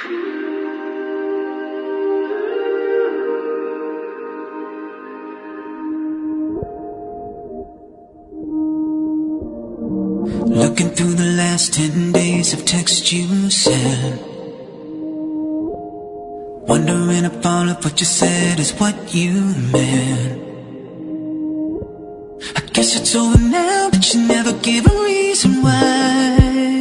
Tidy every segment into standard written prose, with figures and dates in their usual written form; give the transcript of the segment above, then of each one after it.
Looking through the last 10 days of text you sent, wondering if all of what you said is what you meant. I guess it's over now, but you never gave a reason why.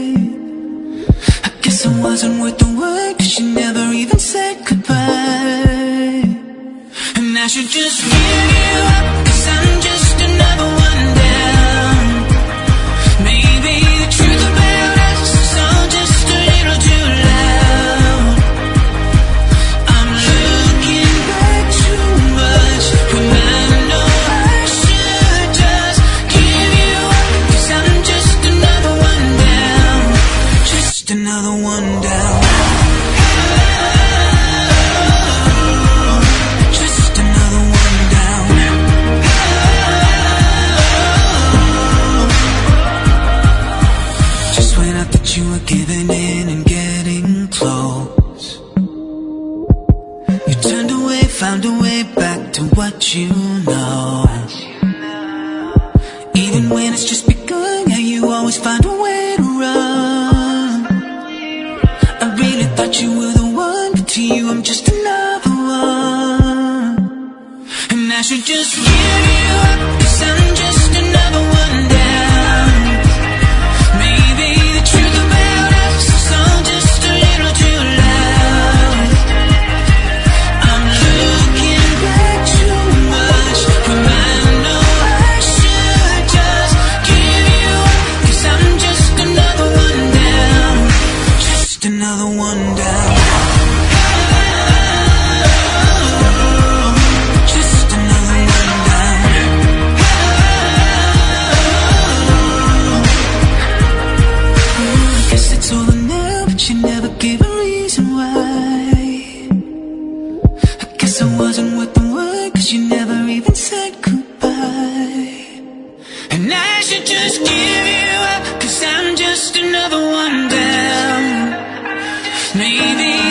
I guess I wasn't worth the word, 'cause you never even said goodbye. And I should just give you up, 'cause I'm just another one down. Maybe the truth about us is all just a little too loud. I'm looking back too much when I know I should just give you up, 'cause I'm just another one down. Just another one down. Just another one down. Just when I thought you were giving in and getting close, you turned away, found a way back to what you know. Even when it's just begun, yeah, you always find a way to run. I really thought you were the one, but to you I'm just another one. And I should just give you up, 'cause I'm just another one down. Maybe the truth about us is all just a little too loud. I'm looking back too much when I know I should just give you up, 'cause I'm just another one down. Just another one down. Just another one down. I guess it's over now, but you never gave a reason why. I guess I wasn't worth the word, 'cause you never even said goodbye. And I should just give you up, 'cause I'm just another one down. Maybe